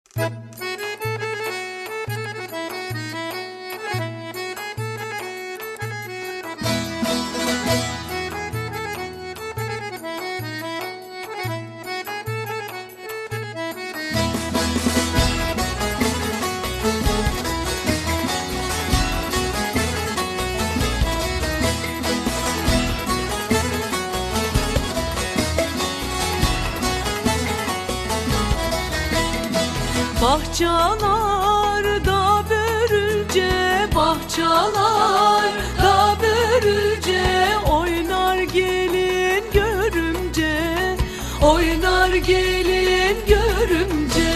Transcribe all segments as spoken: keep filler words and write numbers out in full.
Bahçalarda börülce, bahçalarda börülce, oynar gelin görümce, oynar gelin görümce.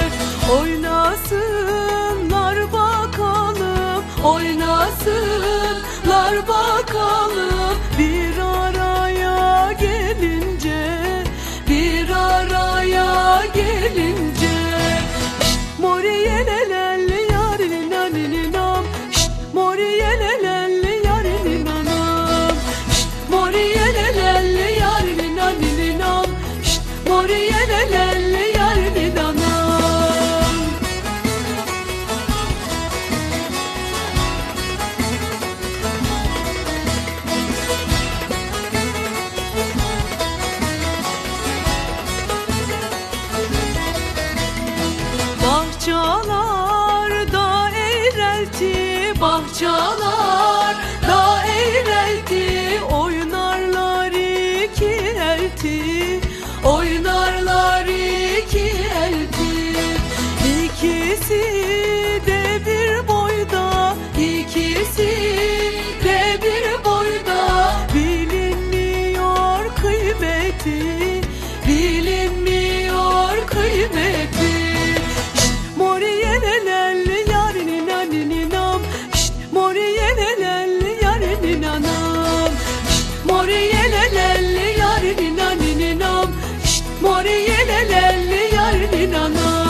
Oynasınlar bakalım, oynasınlar bakalım, bir araya gelince, bir araya gelince. Moriyelelelli yarinin anininam, şşt moriyelelelli yarinin anam, şşt moriyelelelli yarinin anininam, şşt moriyelelelli yarinin anam. Bahçalarda eğrelti, bahçalarda eğrelti, oynarlar iki elti, oynarlar iki elti. İkisi de bir boyda, ikisi de bir boyda, bilinmiyor kıymeti, bilinmiyor kıymeti. Moriyelelelli yarinin anininam, şşt moriyelelelli yarinin anam, şşt moriyelelelli yarinin anininam, şşt moriyelelelli yarinin anam.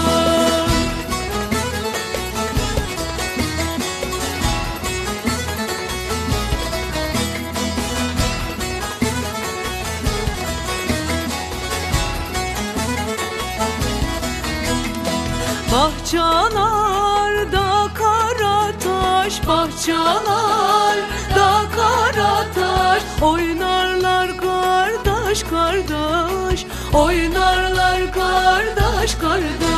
Bahçalarda karataş, bahçalarda karataş, oynarlar kardeş kardeş, oynarlar kardeş kardeş.